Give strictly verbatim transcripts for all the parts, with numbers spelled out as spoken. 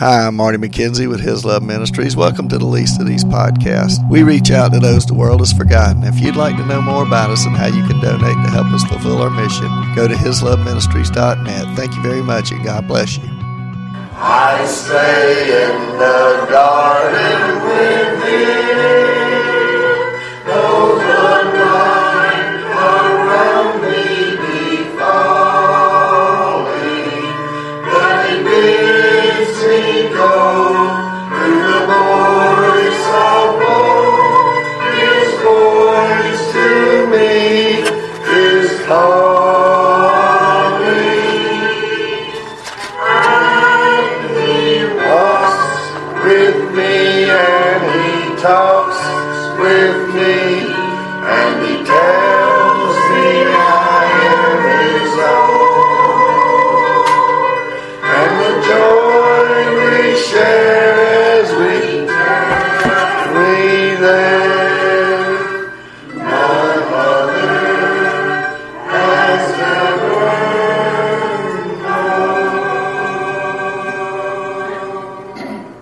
Hi, I'm Marty McKenzie with His Love Ministries. Welcome to the Least of These podcasts. We reach out to those the world has forgotten. If you'd like to know more about us and how you can donate to help us fulfill our mission, go to his love ministries dot net. Thank you very much, and God bless you. I stay in the garden with you, though the night around me be falling, but he bids me go through the voice of woe. His voice to me is calling. With me, and he talks with me, and he tells me I am his own, and the joy we share as we breathe there, none other has ever known.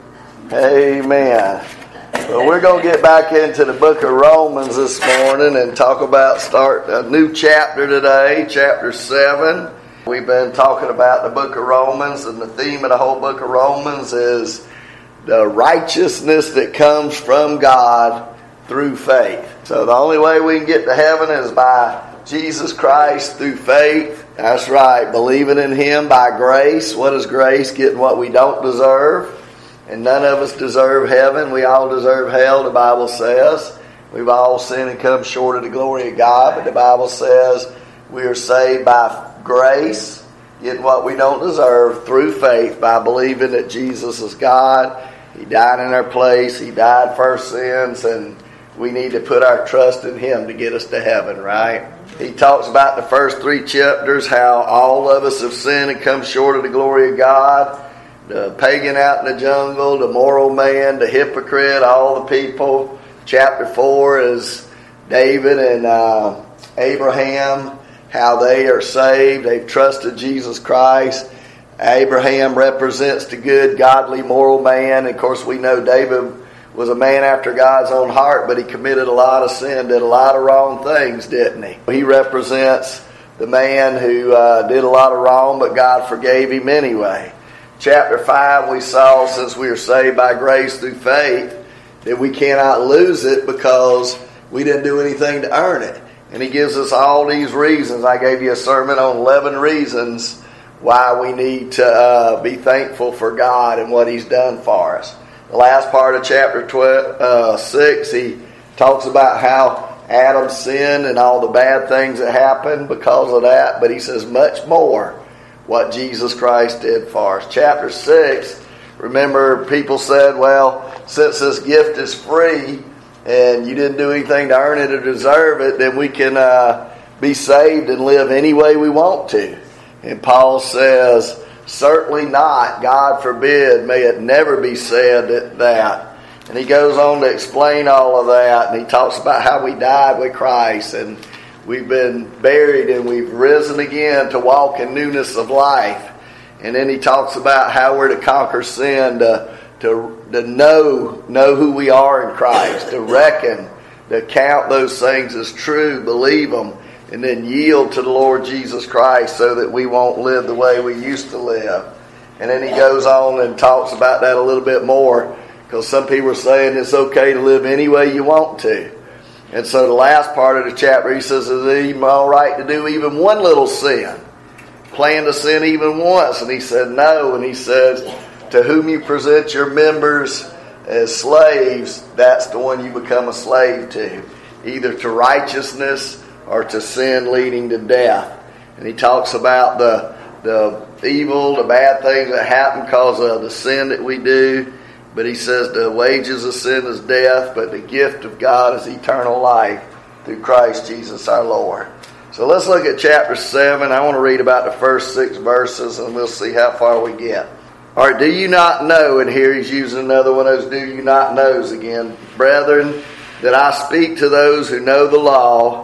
Amen. Well, we're going to get back into the book of Romans this morning and talk about, start a new chapter today, chapter seven. We've been talking about the book of Romans, and the theme of the whole book of Romans is the righteousness that comes from God through faith. So the only way we can get to heaven is by Jesus Christ through faith. That's right, believing in Him by grace. What is grace? Getting what we don't deserve. And none of us deserve heaven. We all deserve hell, the Bible says. We've all sinned and come short of the glory of God. But the Bible says we are saved by grace, getting what we don't deserve through faith, by believing that Jesus is God. He died in our place. He died for our sins. And we need to put our trust in Him to get us to heaven, right? He talks about the first three chapters, how all of us have sinned and come short of the glory of God. The pagan out in the jungle, the moral man, the hypocrite, all the people. Chapter four is David and uh, Abraham, how they are saved. They've trusted Jesus Christ. Abraham represents the good, godly, moral man. And of course, we know David was a man after God's own heart, but he committed a lot of sin, did a lot of wrong things, didn't he? He represents the man who uh, did a lot of wrong, but God forgave him anyway. Chapter five, we saw, since we are saved by grace through faith, that we cannot lose it because we didn't do anything to earn it. And he gives us all these reasons. I gave you a sermon on eleven reasons why we need to uh, be thankful for God and what He's done for us. The last part of chapter twelve, uh, six, he talks about how Adam sinned and all the bad things that happened because of that. But he says much more what Jesus Christ did for us. Chapter six, remember people said, well, since this gift is free and you didn't do anything to earn it or deserve it, then we can uh, be saved and live any way we want to. And Paul says, certainly not. God forbid, may it never be said that. that. And he goes on to explain all of that, and he talks about how we died with Christ, and we've been buried and we've risen again to walk in newness of life. And then he talks about how we're to conquer sin, to, to, to know, know who we are in Christ, to reckon, to count those things as true, believe them, and then yield to the Lord Jesus Christ so that we won't live the way we used to live. And then he goes on and talks about that a little bit more, because some people are saying it's okay to live any way you want to. And so the last part of the chapter, he says, is it even all right to do even one little sin? Plan to sin even once? And he said, no. And he says, to whom you present your members as slaves, that's the one you become a slave to. Either to righteousness or to sin leading to death. And he talks about the, the evil, the bad things that happen because of the sin that we do. But he says the wages of sin is death, but the gift of God is eternal life through Christ Jesus our Lord. So let's look at chapter seven. I want to read about the first six verses, and we'll see how far we get. All right, do you not know, and here he's using another one of those do you not knows again, brethren, that I speak to those who know the law,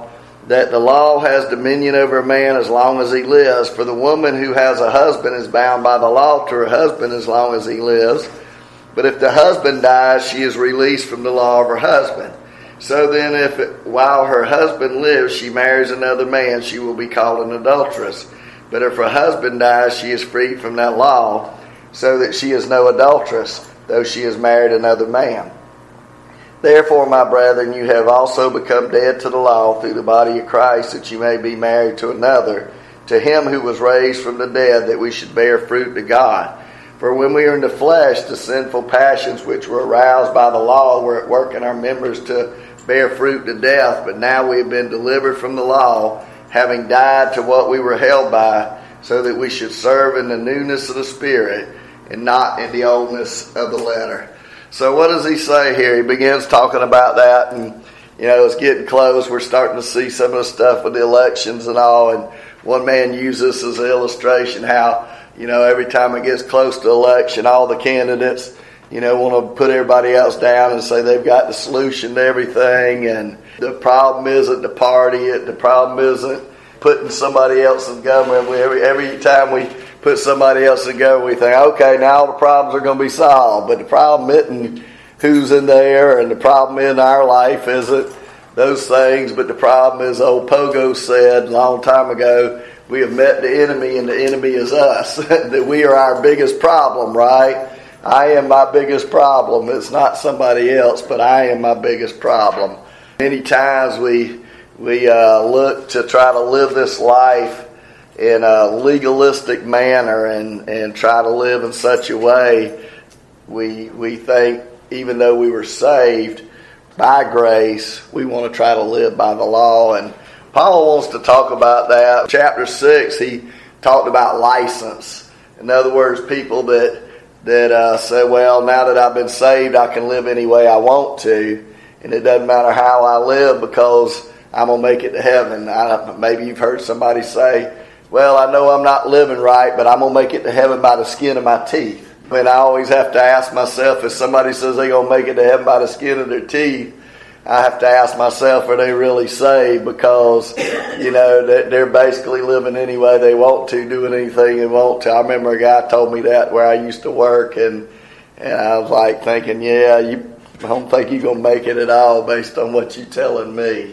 that the law has dominion over a man as long as he lives. For the woman who has a husband is bound by the law to her husband as long as he lives. But if the husband dies, she is released from the law of her husband. So then if it, while her husband lives, she marries another man, she will be called an adulteress. But if her husband dies, she is freed from that law, so that she is no adulteress, though she has married another man. Therefore, my brethren, you have also become dead to the law through the body of Christ, that you may be married to another, to him who was raised from the dead, that we should bear fruit to God. For when we are in the flesh, the sinful passions which were aroused by the law were at work in our members to bear fruit to death. But now we have been delivered from the law, having died to what we were held by, so that we should serve in the newness of the Spirit and not in the oldness of the letter. So what does he say here? He begins talking about that, and you know, it's getting close. We're starting to see some of the stuff with the elections and all, and one man used this as an illustration how, you know, every time it gets close to election, all the candidates, you know, want to put everybody else down and say they've got the solution to everything, and the problem isn't the party, the problem isn't putting somebody else in government. Every, every time we put somebody else in government, we think, okay, now all the problems are going to be solved. But the problem isn't who's in there, and the problem in our life isn't those things, but the problem is, old Pogo said a long time ago, we have met the enemy, and the enemy is us. That we are our biggest problem, right? I am my biggest problem. It's not somebody else, but I am my biggest problem. Many times we we uh, look to try to live this life in a legalistic manner and, and try to live in such a way. We we think even though we were saved by grace, we want to try to live by the law. And Paul wants to talk about that. Chapter six, he talked about license. In other words, people that that uh, say, well, now that I've been saved, I can live any way I want to, and it doesn't matter how I live because I'm going to make it to heaven. I, maybe you've heard somebody say, well, I know I'm not living right, but I'm going to make it to heaven by the skin of my teeth. And I always have to ask myself, if somebody says they're going to make it to heaven by the skin of their teeth, I have to ask myself, are they really saved? Because, you know, they're basically living any way they want to, doing anything they want to. I remember a guy told me that where I used to work, and and I was like thinking, yeah, you I don't think you're going to make it at all based on what you're telling me.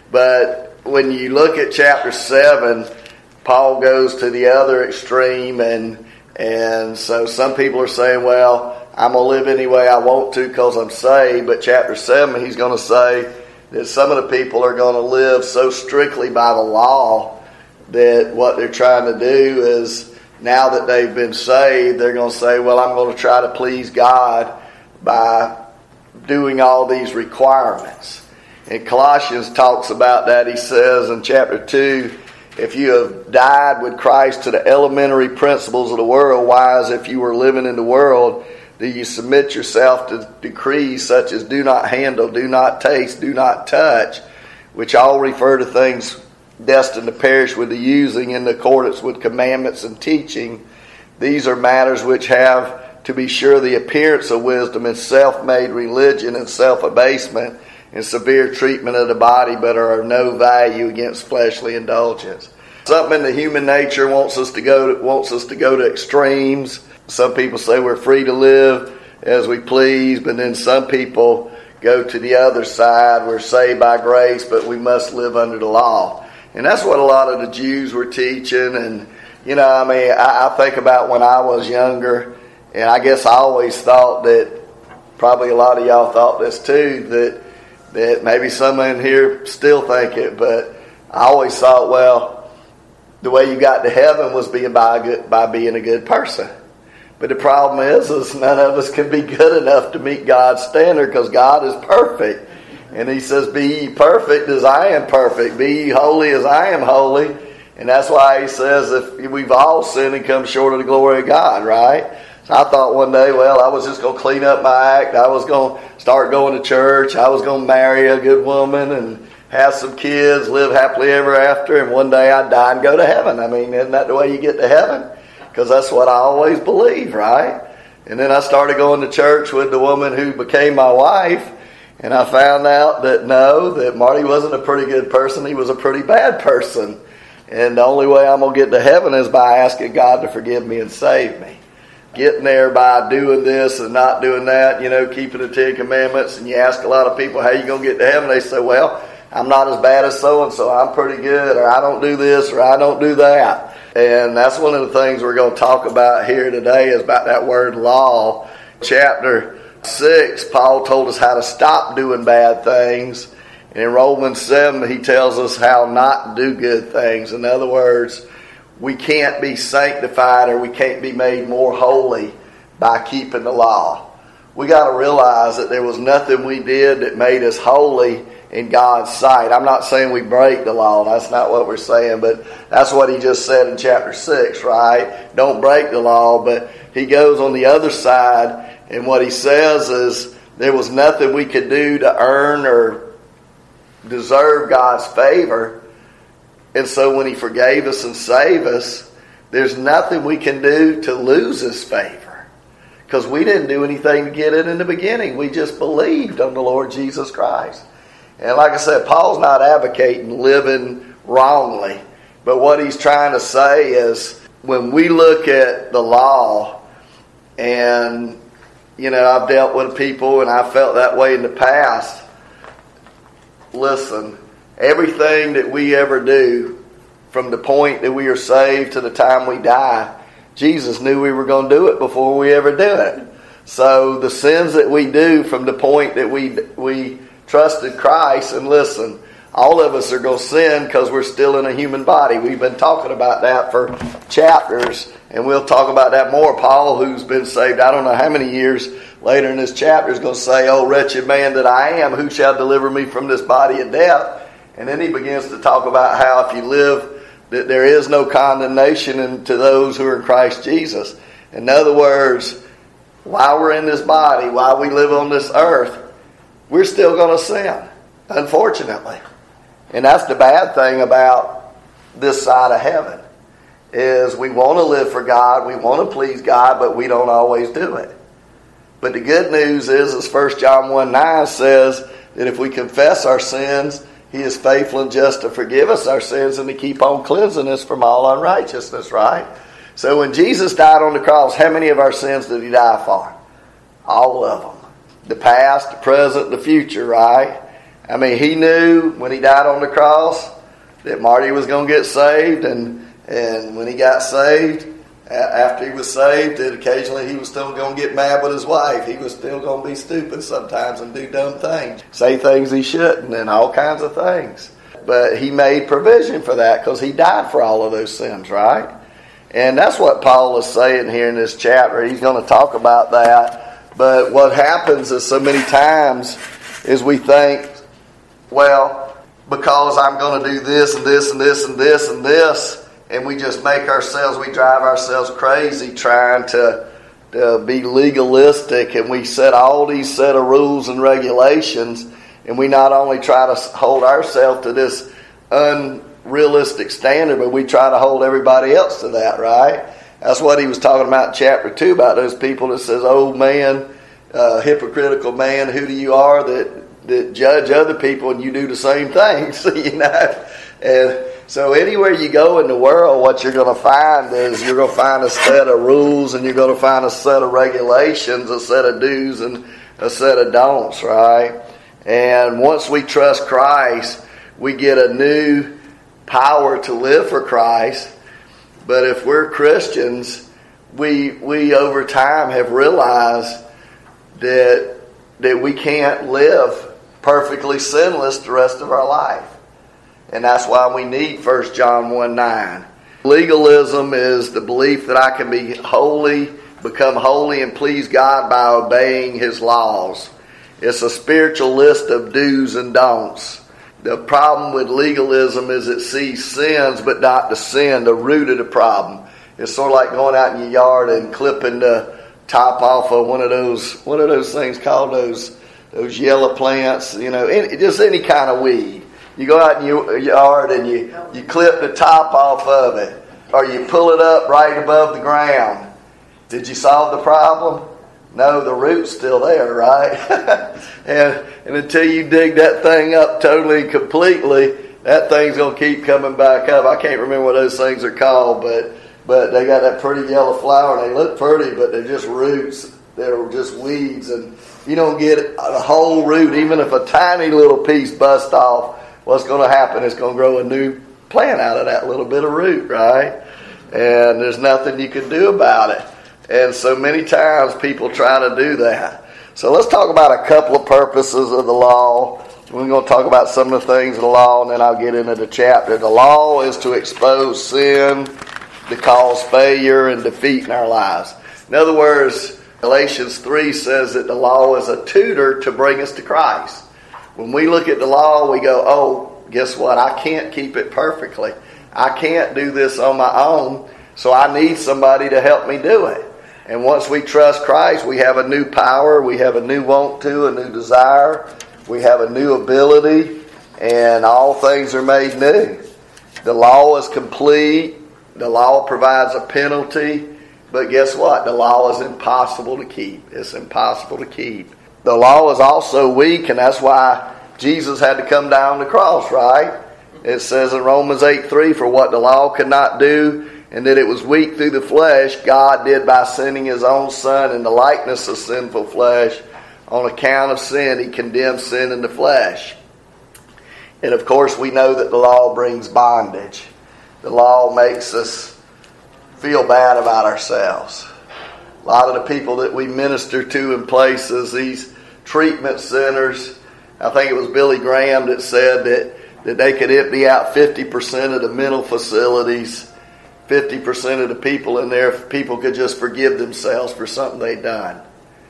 But when you look at chapter seven, Paul goes to the other extreme, and and so some people are saying, well, I'm going to live any way I want to because I'm saved. But chapter seven, he's going to say that some of the people are going to live so strictly by the law that what they're trying to do is, now that they've been saved, they're going to say, well, I'm going to try to please God by doing all these requirements. And Colossians talks about that. He says in chapter two, if you have died with Christ to the elementary principles of the world, why, as if you were living in the world, do you submit yourself to decrees such as do not handle, do not taste, do not touch, which all refer to things destined to perish with the using in accordance with commandments and teaching? These are matters which have, to be sure, the appearance of wisdom and self-made religion and self-abasement and severe treatment of the body, but are of no value against fleshly indulgence. Something in the human nature wants us to go to, wants us to go to extremes. Some people say we're free to live as we please, but then some people go to the other side. We're saved by grace, but we must live under the law. And that's what a lot of the Jews were teaching. And, you know, I mean, I, I think about when I was younger, and I guess I always thought that, probably a lot of y'all thought this too, that that maybe some in here still think it, but I always thought, well, the way you got to heaven was being by a good, by being a good person. But the problem is, is none of us can be good enough to meet God's standard because God is perfect. And he says, be ye perfect as I am perfect. Be ye holy as I am holy. And that's why he says if we've all sinned and come short of the glory of God, right? So I thought one day, well, I was just going to clean up my act. I was going to start going to church. I was going to marry a good woman and have some kids, live happily ever after. And one day I'd die and go to heaven. I mean, isn't that the way you get to heaven? Because that's what I always believed, right? And then I started going to church with the woman who became my wife. And I found out that no, that Marty wasn't a pretty good person. He was a pretty bad person. And the only way I'm going to get to heaven is by asking God to forgive me and save me. Getting there by doing this and not doing that, you know, keeping the Ten Commandments. And you ask a lot of people, how you going to get to heaven? They say, well, I'm not as bad as so-and-so. I'm pretty good. Or I don't do this or I don't do that. And that's one of the things we're going to talk about here today is about that word law. Chapter six, Paul told us how to stop doing bad things. And in Romans seven, he tells us how not to do good things. In other words, we can't be sanctified or we can't be made more holy by keeping the law. We got to realize that there was nothing we did that made us holy in God's sight. I'm not saying we break the law. That's not what we're saying. But that's what he just said in chapter six, right? Don't break the law. But he goes on the other side. And what he says is there was nothing we could do to earn or deserve God's favor. And so when he forgave us and saved us, there's nothing we can do to lose his favor. Because we didn't do anything to get it in the beginning. We just believed on the Lord Jesus Christ. And like I said, Paul's not advocating living wrongly. But what he's trying to say is when we look at the law and you know, I've dealt with people and I felt that way in the past. Listen, everything that we ever do from the point that we are saved to the time we die, Jesus knew we were going to do it before we ever do it. So the sins that we do from the point that we we trusted Christ, and listen, all of us are going to sin because we're still in a human body. We've been talking about that for chapters. And we'll talk about that more. Paul, who's been saved I don't know how many years later in this chapter, is going to say, oh, wretched man that I am, who shall deliver me from this body of death? And then he begins to talk about how if you live, that there is no condemnation in, to those who are in Christ Jesus. In other words, while we're in this body, while we live on this earth, we're still going to sin, unfortunately. And that's the bad thing about this side of heaven. Is we want to live for God, we want to please God, but we don't always do it. But the good news is, as First John one nine says, that if we confess our sins, he is faithful and just to forgive us our sins and to keep on cleansing us from all unrighteousness, right? So when Jesus died on the cross, how many of our sins did he die for? All of them. The past, the present, the future, right? I mean, he knew when he died on the cross that Marty was going to get saved, and And when he got saved, after he was saved, that occasionally he was still going to get mad with his wife. He was still going to be stupid sometimes and do dumb things. Say things he shouldn't and all kinds of things. But he made provision for that because he died for all of those sins, right? And that's what Paul is saying here in this chapter. He's going to talk about that. But what happens is so many times is we think, well, because I'm going to do this and this and this and this and this, and we just make ourselves, we drive ourselves crazy trying to, to be legalistic, and we set all these set of rules and regulations, and we not only try to hold ourselves to this unrealistic standard, but we try to hold everybody else to that, right? That's what he was talking about in chapter two, about those people that says, oh man, uh, hypocritical man, who do you are that, that judge other people and you do the same things, you know? And so anywhere you go in the world, what you're going to find is you're going to find a set of rules and you're going to find a set of regulations, a set of do's and a set of don'ts, right? And once we trust Christ, we get a new power to live for Christ. But if we're Christians, we we over time have realized that that we can't live perfectly sinless the rest of our life. And that's why we need First John one nine. Legalism is the belief that I can be holy, become holy and please God by obeying his laws. It's a spiritual list of do's and don'ts. The problem with legalism is it sees sins but not the sin, the root of the problem. It's sort of like going out in your yard and clipping the top off of one of those, what are those things called, those those yellow plants, you know, any, just any kind of weed. You go out in your yard and you, you clip the top off of it, or you pull it up right above the ground. Did you solve the problem? No, the root's still there, right? and and until you dig that thing up totally and completely, that thing's going to keep coming back up. I can't remember what those things are called, but but they got that pretty yellow flower, and they look pretty, but they're just roots. They're just weeds, and you don't get a whole root. Even if a tiny little piece busts off, what's going to happen? It's going to grow a new plant out of that little bit of root, right? And there's nothing you can do about it. And so many times people try to do that. So let's talk about a couple of purposes of the law. We're going to talk about some of the things of the law, and then I'll get into the chapter. The law is to expose sin, to cause failure and defeat in our lives. In other words, Galatians three says that the law is a tutor to bring us to Christ. When we look at the law, we go, oh, guess what? I can't keep it perfectly. I can't do this on my own, so I need somebody to help me do it. And once we trust Christ, we have a new power, we have a new want to, a new desire, we have a new ability, and all things are made new. The law is complete. The law provides a penalty, but guess what? The law is impossible to keep. It's impossible to keep. The law is also weak, and that's why Jesus had to come down the cross, right? It says in Romans eight three, for what the law could not do, and that it was weak through the flesh, God did by sending His own Son in the likeness of sinful flesh. On account of sin, He condemned sin in the flesh. And of course, we know that the law brings bondage. The law makes us feel bad about ourselves. A lot of the people that we minister to in places, these treatment centers, I think it was Billy Graham that said that, that they could empty out fifty percent of the mental facilities, fifty percent of the people in there, if people could just forgive themselves for something they'd done.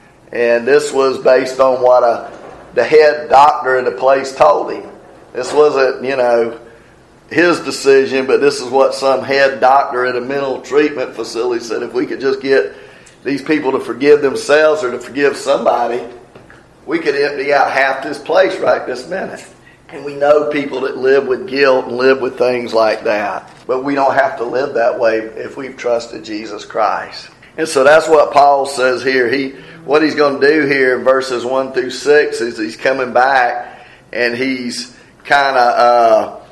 And this was based on what a, the head doctor in the place told him. This wasn't, you know, his decision, but this is what some head doctor in a mental treatment facility said. If we could just get these people to forgive themselves or to forgive somebody, we could empty out half this place right this minute. And we know people that live with guilt and live with things like that. But we don't have to live that way if we've trusted Jesus Christ. And so that's what Paul says here. He, what he's going to do here in verses one through six is he's coming back and he's kind of uh,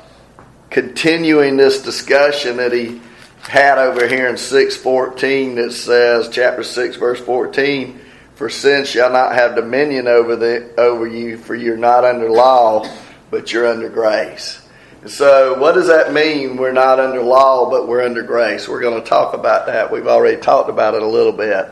continuing this discussion that he had over here in six fourteen that says, chapter six, verse fourteen, for sin shall not have dominion over the over you, for you're not under law, but you're under grace. And so what does that mean? We're not under law, but we're under grace. We're going to talk about that. We've already talked about it a little bit.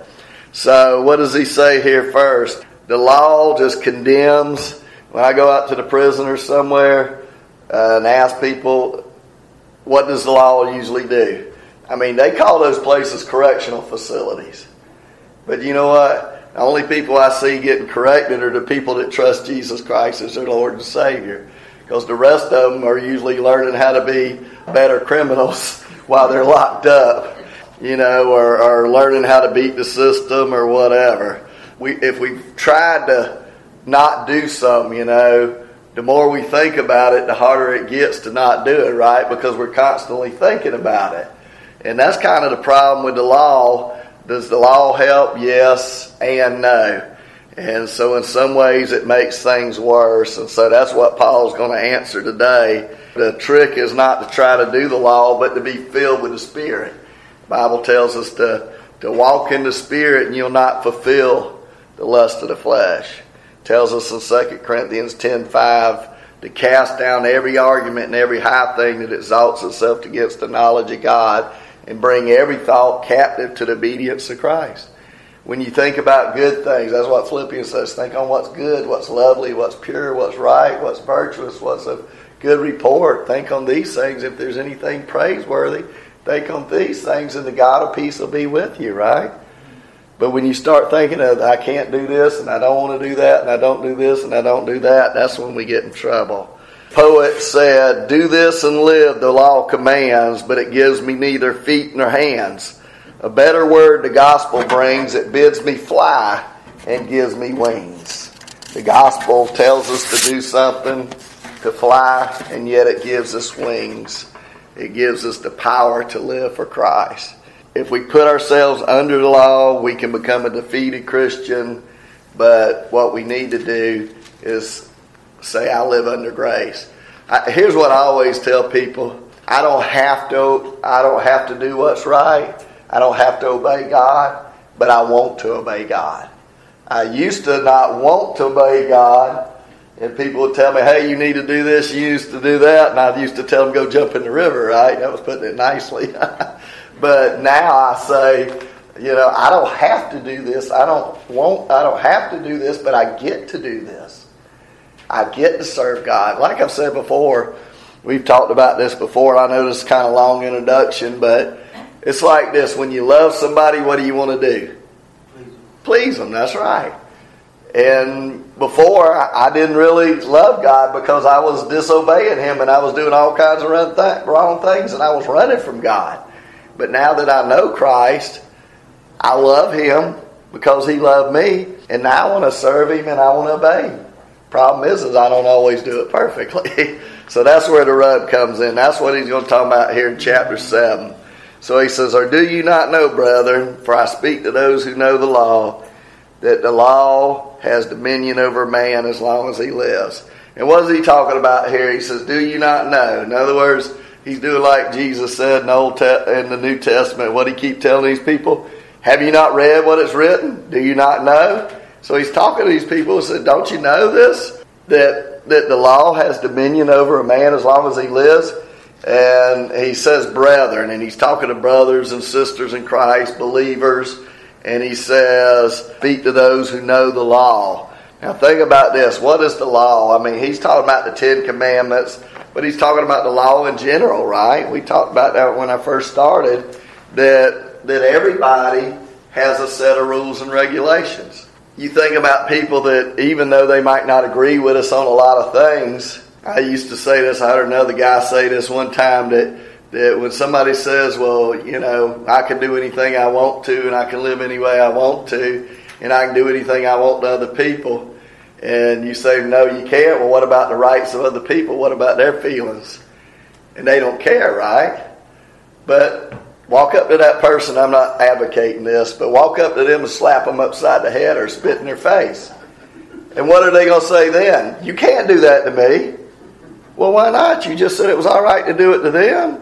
So what does he say here first? The law just condemns. When I go out to the prisoners somewhere uh, and ask people, what does the law usually do? I mean, they call those places correctional facilities. But you know what? The only people I see getting corrected are the people that trust Jesus Christ as their Lord and Savior. Because the rest of them are usually learning how to be better criminals while they're locked up, you know, or, or learning how to beat the system or whatever. We, if we've tried to not do something, you know, the more we think about it, the harder it gets to not do it, right? Because we're constantly thinking about it. And that's kind of the problem with the law. Does the law help? Yes and no. And so in some ways it makes things worse. And so that's what Paul's going to answer today. The trick is not to try to do the law, but to be filled with the Spirit. The Bible tells us to, to walk in the Spirit and you'll not fulfill the lust of the flesh. It tells us in Second Corinthians ten five to cast down every argument and every high thing that exalts itself against the knowledge of God and bring every thought captive to the obedience of Christ. When you think about good things, that's what Philippians says. Think on what's good, what's lovely, what's pure, what's right, what's virtuous, what's of good report. Think on these things. If there's anything praiseworthy, think on these things, and the God of peace will be with you, right? But when you start thinking of, I can't do this, and I don't want to do that, and I don't do this, and I don't do that, that's when we get in trouble. Poet said, do this and live, the law commands, but it gives me neither feet nor hands. A better word the gospel brings, it bids me fly and gives me wings. The gospel tells us to do something, to fly, and yet it gives us wings. It gives us the power to live for Christ. if we put ourselves under the law, we can become a defeated Christian. But what we need to do is say, I live under grace. I, here's what I always tell people. I don't have to, I don't have to do what's right. I don't have to obey God, but I want to obey God. I used to not want to obey God, and people would tell me, hey, you need to do this, you used to do that, and I used to tell them, go jump in the river, right? That was putting it nicely. But now I say, you know, I don't have to do this. I don't want, I don't have to do this, but I get to do this. I get to serve God. Like I've said before, we've talked about this before, and I know this is kind of a long introduction, but it's like this. When you love somebody, what do you want to do? Please them. Please them, that's right. And before, I didn't really love God because I was disobeying Him and I was doing all kinds of wrong things and I was running from God. But now that I know Christ, I love Him because He loved me, and now I want to serve Him and I want to obey Him. Problem is, is I don't always do it perfectly. So that's where the rub comes in. That's what he's going to talk about here in chapter seven. So he says, or do you not know, brethren, for I speak to those who know the law, that the law has dominion over man as long as he lives. And what is he talking about here? He says, do you not know? In other words, he's doing like Jesus said in the, Old Te- in the New Testament. What did he keep telling these people? Have you not read what is written? Do you not know? So he's talking to these people and said, don't you know this? That, that the law has dominion over a man as long as he lives? And he says brethren, and he's talking to brothers and sisters in Christ, believers. And he says, speak to those who know the law. Now think about this. What is the law? I mean, he's talking about the Ten Commandments, but he's talking about the law in general, right? We talked about that when I first started, that, that everybody has a set of rules and regulations. You think about people that even though they might not agree with us on a lot of things, I used to say this, I heard another guy say this one time, that, that when somebody says, well, you know, I can do anything I want to and I can live any way I want to and I can do anything I want to other people, and you say, no, you can't. Well, what about the rights of other people? What about their feelings? And they don't care, right? But walk up to that person, I'm not advocating this, but walk up to them and slap them upside the head or spit in their face. And what are they going to say then? You can't do that to me. Well, why not? You just said it was all right to do it to them.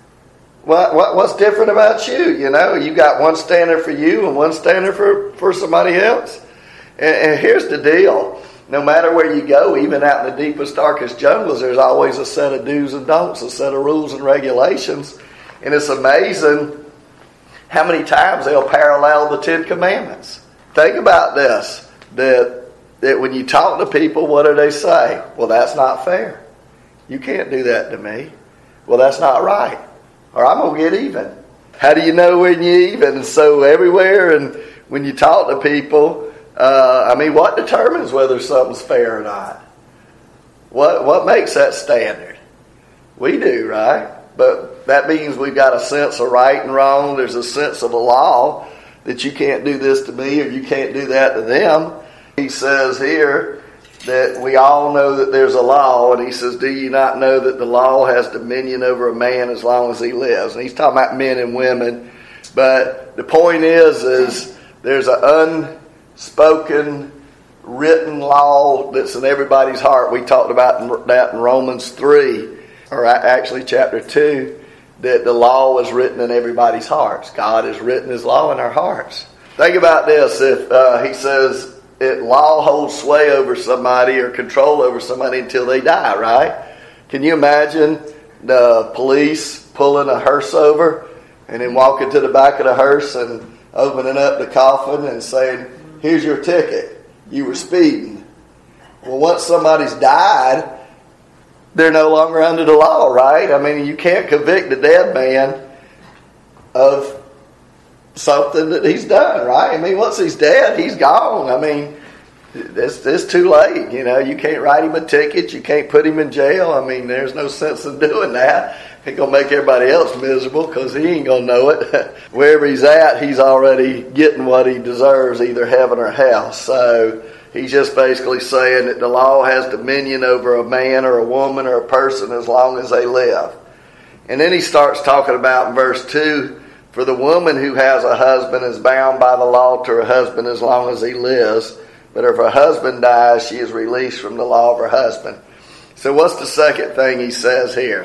What, what What's different about you? You know, you got one standard for you and one standard for, for somebody else. And, and here's the deal. No matter where you go, even out in the deepest, darkest jungles, there's always a set of do's and don'ts, a set of rules and regulations. And it's amazing how many times they'll parallel the Ten Commandments. Think about this, that, that when you talk to people, what do they say? Well, that's not fair. You can't do that to me. Well, that's not right. Or I'm going to get even. How do you know when you're even? And so everywhere, and when you talk to people, uh, I mean, what determines whether something's fair or not? What, what makes that standard? We do, right? But that means we've got a sense of right and wrong. There's a sense of a law that you can't do this to me or you can't do that to them. He says here that we all know that there's a law, and he says, do you not know that the law has dominion over a man as long as he lives? And he's talking about men and women. But the point is, is there's an unspoken written law that's in everybody's heart. We talked about that in Romans three. Or actually chapter two, that the law is written in everybody's hearts. God has written His law in our hearts. Think about this. If uh, he says it, law holds sway over somebody or control over somebody until they die, right? Can you imagine the police pulling a hearse over and then walking to the back of the hearse and opening up the coffin and saying, here's your ticket. You were speeding. Well, once somebody's died, they're no longer under the law, right? I mean, you can't convict a dead man of something that he's done, right? I mean, once he's dead, he's gone. I mean, it's, it's too late. You know, you can't write him a ticket. You can't put him in jail. I mean, there's no sense in doing that. It's going to make everybody else miserable because he ain't going to know it. Wherever he's at, he's already getting what he deserves, either heaven or hell. So he's just basically saying that the law has dominion over a man or a woman or a person as long as they live. And then he starts talking about in verse two For the woman who has a husband is bound by the law to her husband as long as he lives. But if her husband dies, she is released from the law of her husband. So what's the second thing he says here?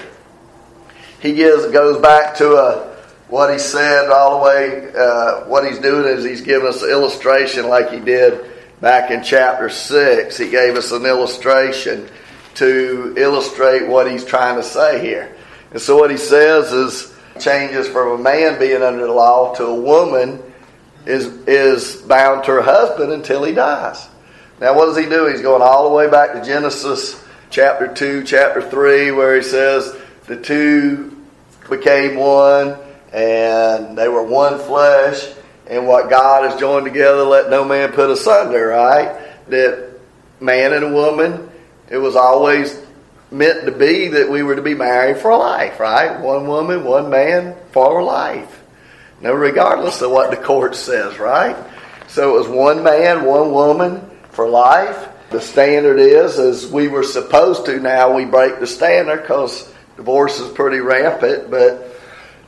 He gives, goes back to a, what he said all the way. Uh, what he's doing is he's giving us an illustration like he did back in chapter six. He gave us an illustration to illustrate what he's trying to say here. And so what he says is changes from a man being under the law to a woman is is bound to her husband until he dies. Now what does he do? He's going all the way back to Genesis chapter two, chapter three, where he says the two became one and they were one flesh, and what God has joined together let no man put asunder, right? That man and a woman, it was always meant to be that we were to be married for life, right? One woman, one man for life. Now, regardless of what the court says, right? So it was one man, one woman for life. The standard is, as we were supposed to, now we break the standard because divorce is pretty rampant, but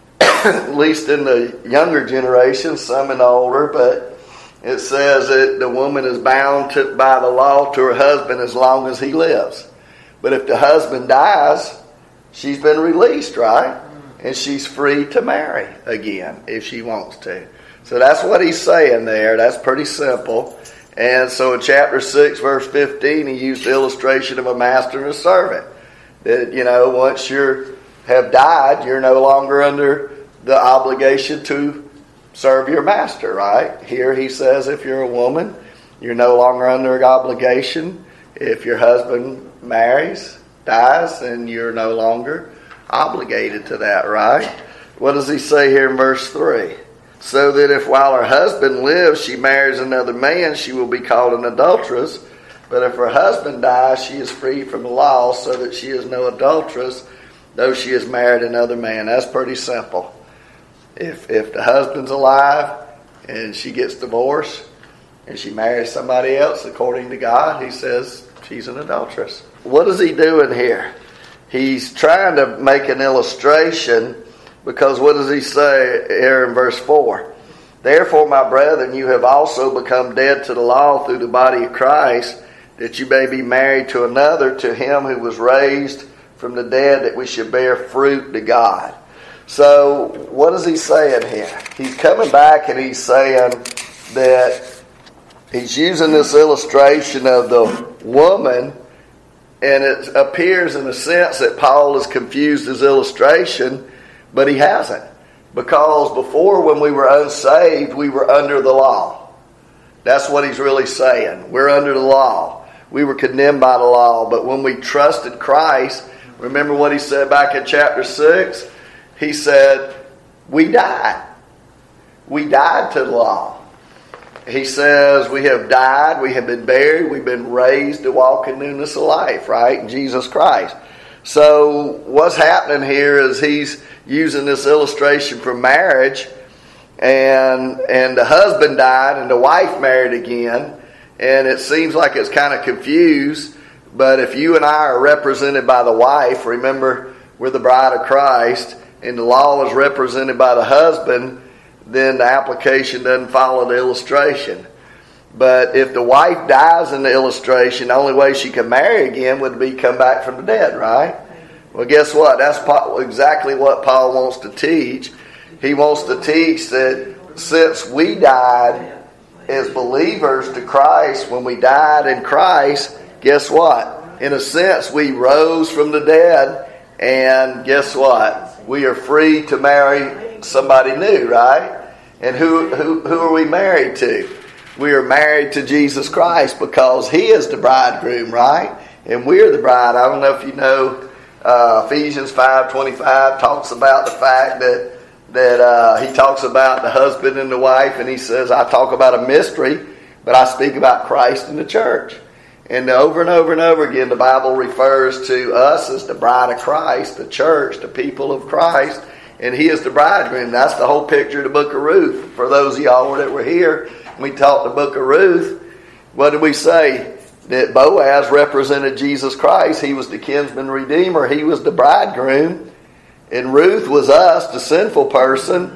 at least in the younger generation, some in the older, but it says that the woman is bound to, by the law to her husband as long as he lives. But if the husband dies, she's been released, right? And she's free to marry again if she wants to. So that's what he's saying there. That's pretty simple. And so in chapter six, verse fifteen, he used the illustration of a master and a servant. That, you know, once you have died, you're no longer under the obligation to serve your master, right? Here he says if you're a woman, you're no longer under an obligation. If your husband marries, dies, then you're no longer obligated to that, right? What does he say here in verse three? So that if while her husband lives she marries another man, she will be called an adulteress. But if her husband dies, she is free from the law, so that she is no adulteress, though she has married another man. That's pretty simple. If if the husband's alive and she gets divorced and she marries somebody else, according to God, he says she's an adulteress. What is he doing here? He's trying to make an illustration, because what does he say here in verse four? Therefore, my brethren, you have also become dead to the law through the body of Christ, that you may be married to another, to him who was raised from the dead, that we should bear fruit to God. So, what is he saying here? He's coming back and he's saying that he's using this illustration of the woman, and it appears in a sense that Paul has confused his illustration, but he hasn't. Because before, when we were unsaved, we were under the law. That's what he's really saying. We're under the law. We were condemned by the law. But when we trusted Christ, remember what he said back in chapter six? He said, we died. We died to the law. He says we have died, we have been buried, we've been raised to walk in newness of life, right? In Jesus Christ. So what's happening here is he's using this illustration for marriage, and and the husband died and the wife married again, and it seems like it's kind of confused. But if you and I are represented by the wife, remember we're the bride of Christ, and the law is represented by the husband, then the application doesn't follow the illustration. But if the wife dies in the illustration, the only way she can marry again would be come back from the dead, right? Well, guess what? That's exactly what Paul wants to teach. He wants to teach that since we died as believers to Christ, when we died in Christ, guess what? In a sense, we rose from the dead, and guess what? We are free to marry somebody new, right? And who, who, who are we married to? We are married to Jesus Christ because He is the bridegroom, right? And we're the bride. I don't know if you know, uh, Ephesians five twenty-five talks about the fact that that uh, he talks about the husband and the wife, and he says, I talk about a mystery, but I speak about Christ and the church. And over and over and over again, the Bible refers to us as the bride of Christ, the church, the people of Christ, and He is the bridegroom. That's the whole picture of the book of Ruth. For those of y'all that were here, we taught the book of Ruth. What did we say? That Boaz represented Jesus Christ. He was the kinsman redeemer. He was the bridegroom. And Ruth was us, the sinful person.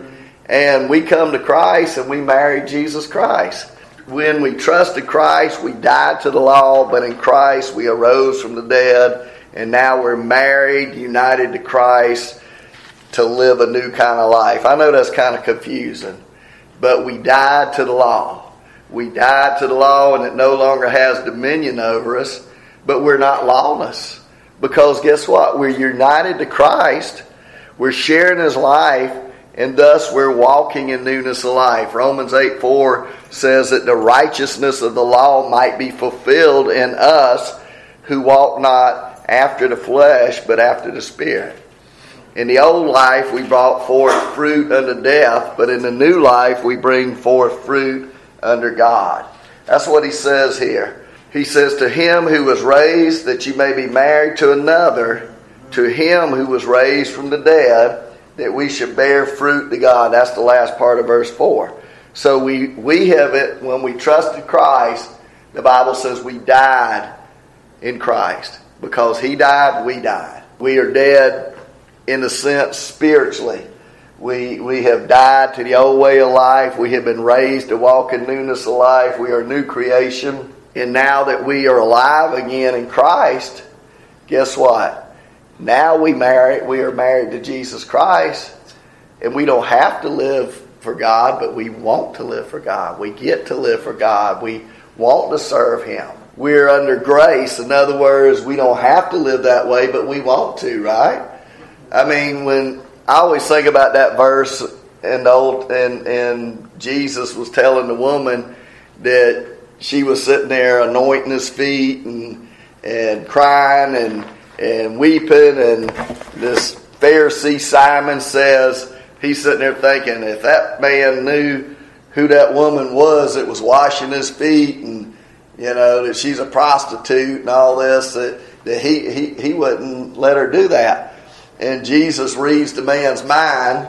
And we come to Christ and we marry Jesus Christ. When we trusted Christ, we died to the law, but in Christ we arose from the dead, and now we're married, united to Christ to live a new kind of life. I know that's kind of confusing, but we died to the law. We died to the law, and it no longer has dominion over us, but we're not lawless. Because guess what? We're united to Christ, we're sharing His life, and thus we're walking in newness of life. Romans eight four says that the righteousness of the law might be fulfilled in us who walk not after the flesh, but after the Spirit. In the old life we brought forth fruit unto death, but in the new life we bring forth fruit under God. That's what he says here. He says, to him who was raised that you may be married to another, to him who was raised from the dead, that we should bear fruit to God. That's the last part of verse four. So we, we have it, when we trusted Christ, the Bible says we died in Christ. Because He died, we died. We are dead in a sense spiritually. We, we have died to the old way of life. We have been raised to walk in newness of life. We are a new creation. And now that we are alive again in Christ, guess what? Now we marry, we are married to Jesus Christ, and we don't have to live for God, but we want to live for God. We get to live for God. We want to serve Him. We're under grace. In other words, we don't have to live that way, but we want to, right? I mean, when I always think about that verse in the old, and, and Jesus was telling the woman that she was sitting there anointing His feet and and crying and and weeping, and this Pharisee Simon says, he's sitting there thinking, if that man knew who that woman was that was washing his feet, and you know that she's a prostitute and all this, that, that he, he, he wouldn't let her do that. And Jesus reads the man's mind,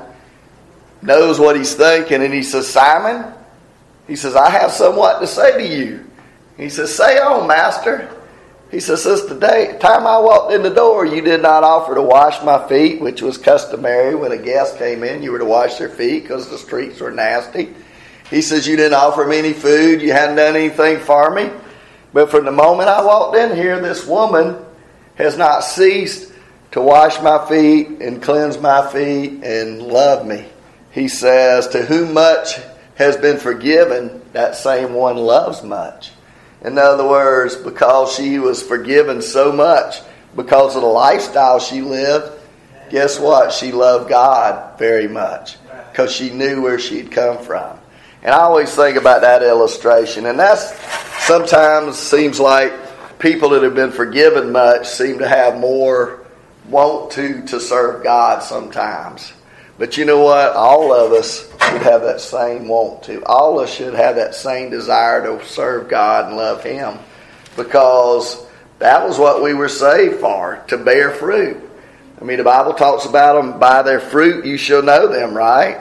knows what he's thinking, and he says, Simon, he says, I have somewhat to say to you. He says, say on, master. He says, since the day, time I walked in the door, you did not offer to wash my feet, which was customary when a guest came in. You were to wash their feet because the streets were nasty. He says, you didn't offer me any food. You hadn't done anything for me. But from the moment I walked in here, this woman has not ceased to wash my feet and cleanse my feet and love me. He says, to whom much has been forgiven, that same one loves much. In other words, because she was forgiven so much, because of the lifestyle she lived, guess what? She loved God very much because she knew where she'd come from. And I always think about that illustration. And that's sometimes seems like people that have been forgiven much seem to have more want to to serve God sometimes. But you know what? All of us should have that same want to. All of us should have that same desire to serve God and love Him. Because that was what we were saved for, to bear fruit. I mean, the Bible talks about them, by their fruit you shall know them, right?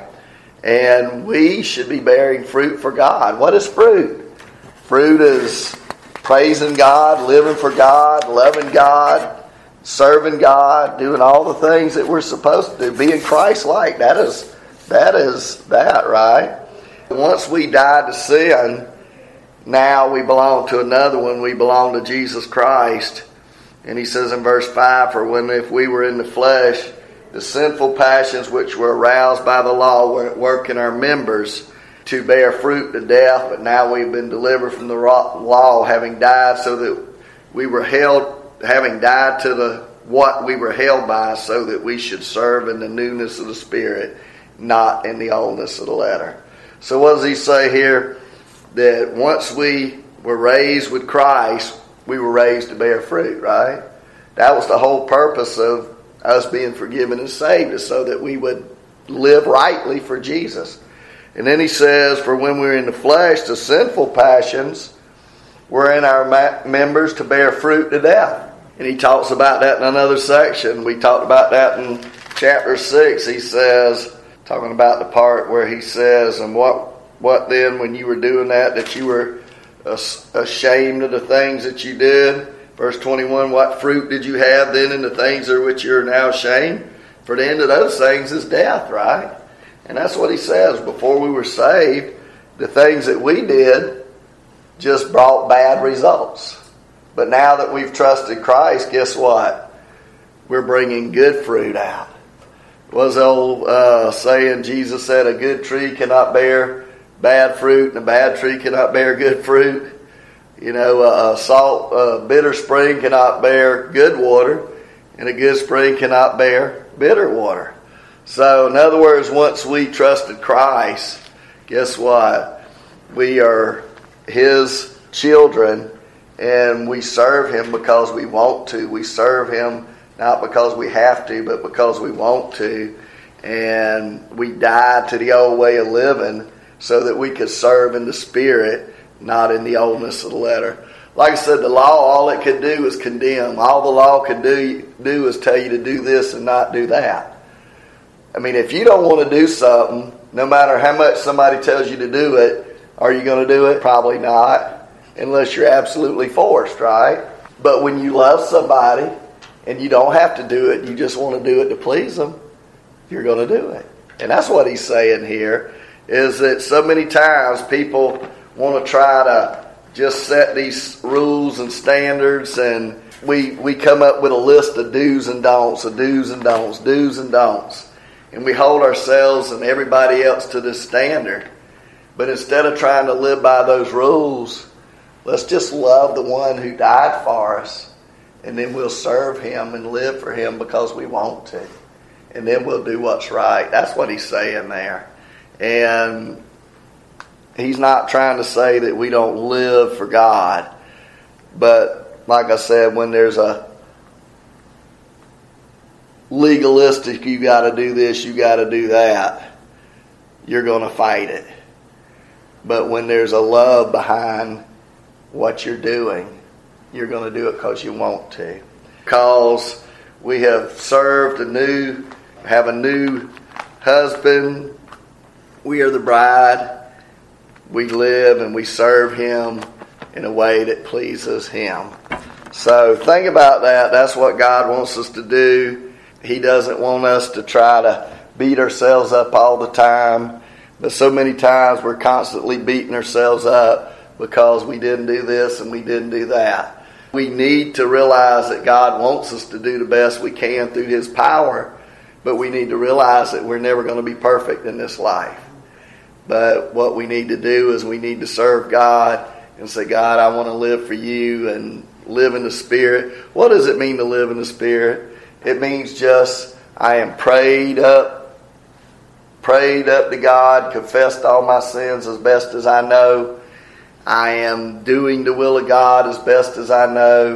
And we should be bearing fruit for God. What is fruit? Fruit is praising God, living for God, loving God, serving God, doing all the things that we're supposed to do, being Christ-like. That is, that is that, right? Once we died to sin, now we belong to another one. We belong to Jesus Christ. And he says in verse five, for when if we were in the flesh, the sinful passions which were aroused by the law were at work in our members to bear fruit to death, but now we've been delivered from the law, having died so that we were held having died to the what we were held by, so that we should serve in the newness of the Spirit, not in the oldness of the letter. So what does he say here? That once we were raised with Christ, we were raised to bear fruit, right? That was the whole purpose of us being forgiven and saved, is so that we would live rightly for Jesus. And then he says, for when we were in the flesh, the sinful passions were in our members to bear fruit to death. And he talks about that in another section. We talked about that in chapter six. He says, talking about the part where he says, and what what then when you were doing that, that you were ashamed of the things that you did? Verse twenty-one, what fruit did you have then in the things of which you are now ashamed? For the end of those things is death, right? And that's what he says. Before we were saved, the things that we did just brought bad results. But now that we've trusted Christ, guess what? We're bringing good fruit out. What was the old uh, saying? Jesus said a good tree cannot bear bad fruit, and a bad tree cannot bear good fruit. You know, a salt, a bitter spring cannot bear good water, and a good spring cannot bear bitter water. So, in other words, once we trusted Christ, guess what? We are His children, and we serve Him because we want to. We serve Him not because we have to, but because we want to. And we die to the old way of living so that we could serve in the Spirit, not in the oldness of the letter. Like I said, the law, all it could do is condemn. All the law could do, do is tell you to do this and not do that. I mean, if you don't want to do something, no matter how much somebody tells you to do it, are you going to do it? Probably not, unless you're absolutely forced, right? But when you love somebody and you don't have to do it, you just want to do it to please them, you're going to do it. And that's what he's saying here, is that so many times people want to try to just set these rules and standards, and we we come up with a list of do's and don'ts, of do's and don'ts, do's and don'ts. And we hold ourselves and everybody else to this standard. But instead of trying to live by those rules, let's just love the one who died for us. And then we'll serve Him and live for Him because we want to. And then we'll do what's right. That's what he's saying there. And he's not trying to say that we don't live for God. But like I said, when there's a legalistic, you got to do this, you got to do that, you're going to fight it. But when there's a love behind what you're doing, you're going to do it because you want to. Because we have served a new, have a new husband. We are the bride. We live and we serve Him in a way that pleases Him. So think about that. That's what God wants us to do. He doesn't want us to try to beat ourselves up all the time. But so many times we're constantly beating ourselves up because we didn't do this and we didn't do that. We need to realize that God wants us to do the best we can through His power. But we need to realize that we're never going to be perfect in this life. But what we need to do is we need to serve God and say, God, I want to live for you and live in the Spirit. What does it mean to live in the Spirit? It means just, I am prayed up, prayed up to God, confessed all my sins as best as I know. I am doing the will of God as best as I know.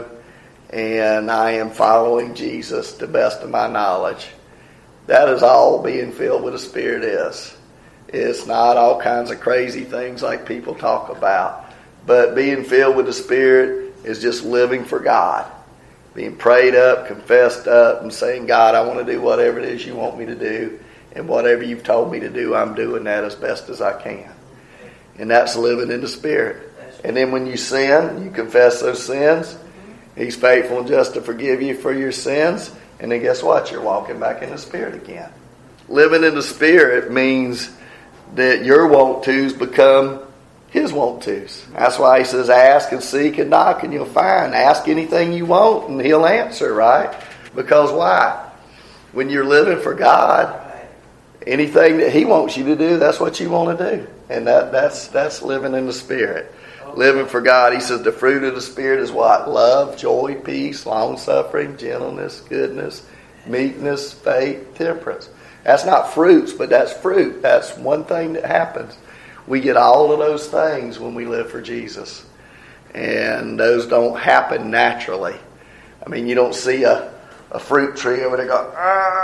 And I am following Jesus to the best of my knowledge. That is all being filled with the Spirit is. It's not all kinds of crazy things like people talk about. But being filled with the Spirit is just living for God. Being prayed up, confessed up, and saying, God, I want to do whatever it is you want me to do. And whatever you've told me to do, I'm doing that as best as I can. And that's living in the Spirit. And then when you sin, you confess those sins. He's faithful and just to forgive you for your sins. And then guess what? You're walking back in the Spirit again. Living in the Spirit means that your want-tos become His want-tos. That's why he says, ask and seek and knock and you'll find. Ask anything you want and He'll answer, right? Because why? When you're living for God, anything that He wants you to do, that's what you want to do. And that, that's that's living in the Spirit. Living for God. He says the fruit of the Spirit is what? Love, joy, peace, long-suffering, gentleness, goodness, meekness, faith, temperance. That's not fruits, but that's fruit. That's one thing that happens. We get all of those things when we live for Jesus. And those don't happen naturally. I mean, you don't see a, a fruit tree over there go,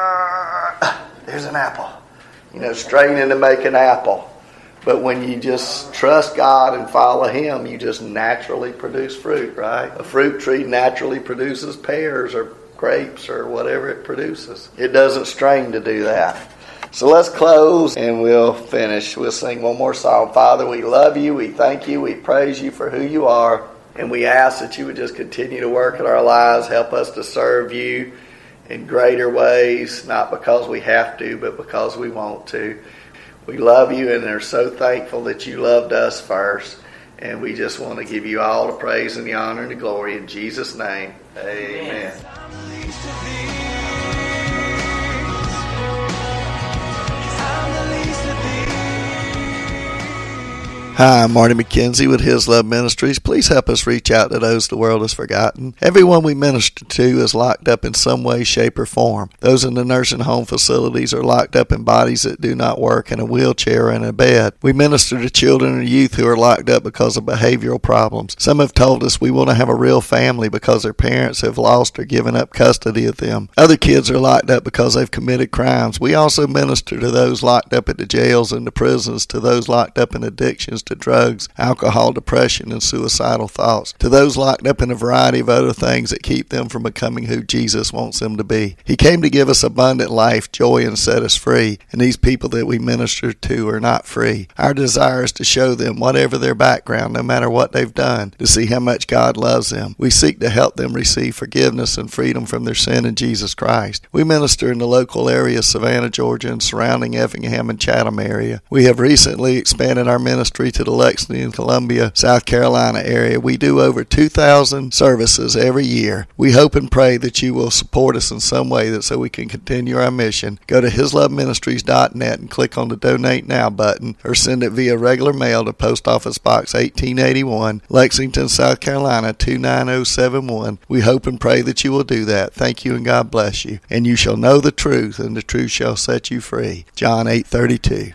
ah, there's an apple. You know, straining to make an apple. But when you just trust God and follow Him, you just naturally produce fruit, right? A fruit tree naturally produces pears or grapes or whatever it produces. It doesn't strain to do that. So let's close and we'll finish. We'll sing one more song. Father, we love you. We thank you. We praise you for who you are. And we ask that you would just continue to work in our lives. Help us to serve you in greater ways, not because we have to, but because we want to. We love you and are so thankful that you loved us first. And we just want to give you all the praise and the honor and the glory in Jesus' name. Amen. Hi, I'm Marty McKenzie with His Love Ministries. Please help us reach out to those the world has forgotten. Everyone we minister to is locked up in some way, shape, or form. Those in the nursing home facilities are locked up in bodies that do not work, in a wheelchair or in a bed. We minister to children and youth who are locked up because of behavioral problems. Some have told us we want to have a real family because their parents have lost or given up custody of them. Other kids are locked up because they've committed crimes. We also minister to those locked up at the jails and the prisons, to those locked up in addictions to drugs, alcohol, depression, and suicidal thoughts, to those locked up in a variety of other things that keep them from becoming who Jesus wants them to be. He came to give us abundant life, joy, and set us free, and these people that we minister to are not free. Our desire is to show them, whatever their background, no matter what they've done, to see how much God loves them. We seek to help them receive forgiveness and freedom from their sin in Jesus Christ. We minister in the local area of Savannah, Georgia, and surrounding Effingham and Chatham area. We have recently expanded our ministry to the Lexington and Columbia, South Carolina area. We do over two thousand services every year. We hope and pray that you will support us in some way that so we can continue our mission. Go to his love ministries dot net and click on the Donate Now button, or send it via regular mail to Post Office Box eighteen eighty-one, Lexington, South Carolina two nine zero seven one. We hope and pray that you will do that. Thank you and God bless you. And you shall know the truth, and the truth shall set you free. John eight thirty-two.